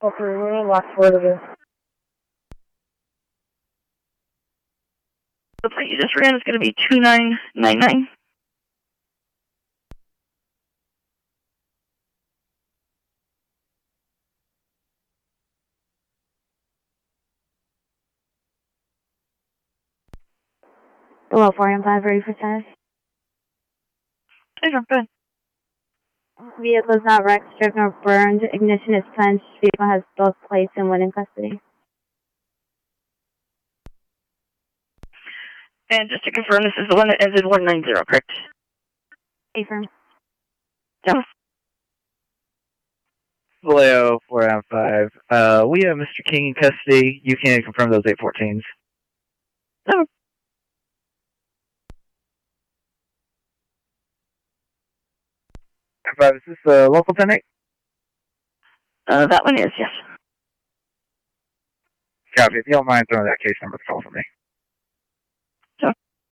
Oh, for we're lost word of this. Looks like you just ran is going to be 2999. Below 4 and 5, ready for status. Hey, good. Vehicle is not wrecked, stripped, nor burned. Ignition is clenched. Vehicle has both plates and one in custody. And just to confirm, this is the one that ends in 190, correct? Affirm. Yeah. Vallejo, 4 and 5. We have Mr. King in custody. You can confirm those 814s. No. Is this a local 10-8? That one is, yes. Copy. If you don't mind throwing that case number to call for me.